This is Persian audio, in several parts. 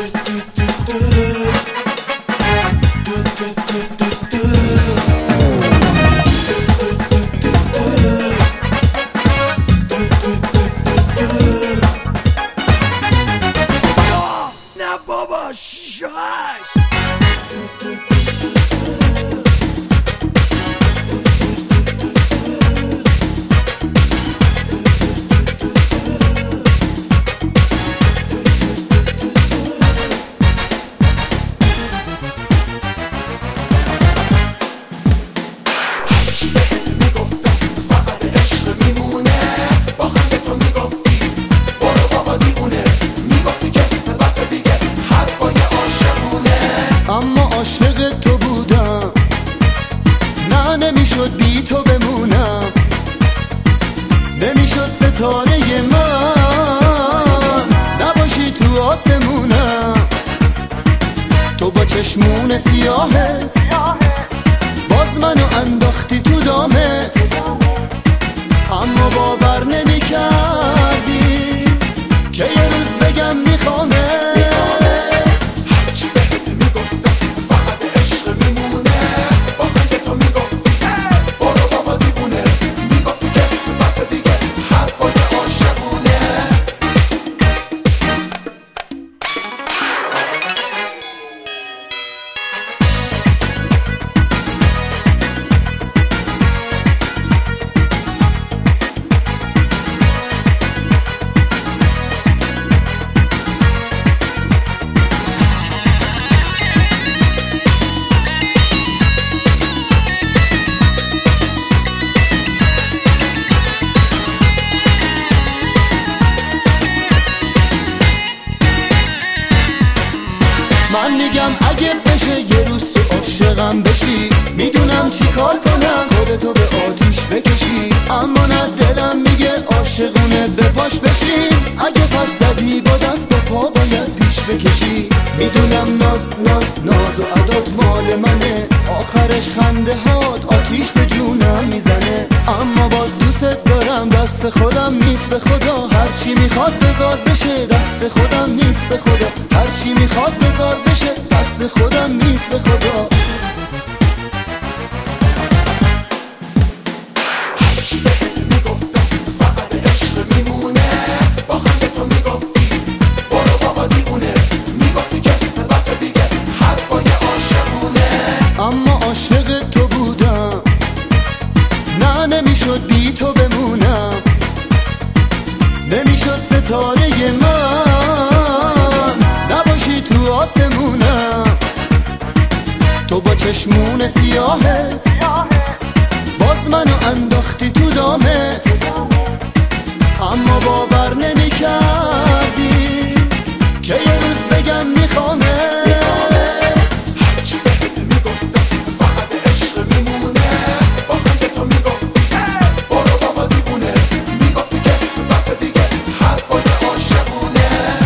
نه بابا شاش اما عاشق تو بودم، نه نمیشد بی تو بمونم، نمیشد ستاره من نباشی تو آسمونم. تو با چشمون سیاهت باز منو انداختی تو دامت، اما باور نمی کردی که یه روز بگم میخوامت. من میگم اگه بشه یه روز تو عاشقم بشی، میدونم چی کار کنم خودتو به آتیش بکشی، اما نه دلم میگه عاشقونه به پاش بشیم. اگه پس زدی با دست به پا باید پیش بکشی، میدونم ناز و عدات مال منه، آخرش خنده هات آتیش به جونم میزنه، اما باز دوست دارم. دست خودم نیست به خدا، هرچی میخواد بذار بشه، دست خودم نیست به خدا، هرچی میخواد بذار بشه، دست خودم نیست به خدا. هرچی بهت میگفتم فقط عشق میمونه، با خنده تو میگفتی برو بابا دیوونه، میگفتی که بس دیگه حرفای عاشقونه. اما عاشق تو بودم، نه نمیشد بی تو بمونم، نمیشد ستاره من نباشی تو آسمونم. تو با چشمون سیاهت باز منو انداختی تو دامت، اما باور نمی کردی که یه روز بگم میخوامت. هرچی بهت میگفتم فقط عشق میمونه، با خنده تو میگفتی برو بابا دیوونه، میگفتی که بس دیگه حرفای عاشقونه.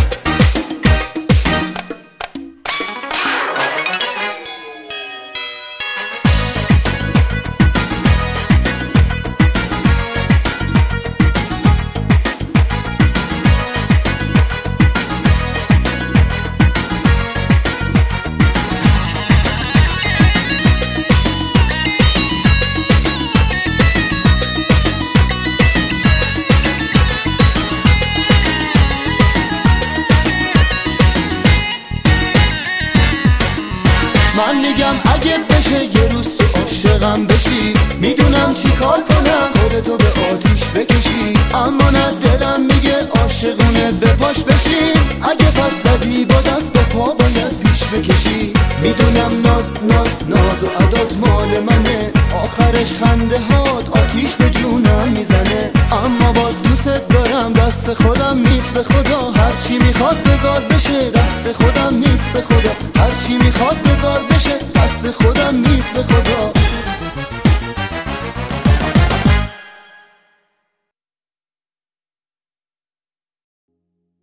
من میگم اگه بشه یه روز تو عاشقم بشی، میدونم چی کار کنم خودتو به آتیش بکشی، اما نه دلم میگه عاشقونه به پاش بشیم. اگه پس زدی با دست به پا باید پیش بکشی، میدونم ناز و عدات مال منه، آخرش خنده هات آتیش به جونم میزنه، اما باز دوست دارم. دست خودم نیست به خدا، هرچی میخواد بذار بشه، دست خودم نیست به خدا، هرچی میخواد بذار بشه، دست خودم نیست به خدا.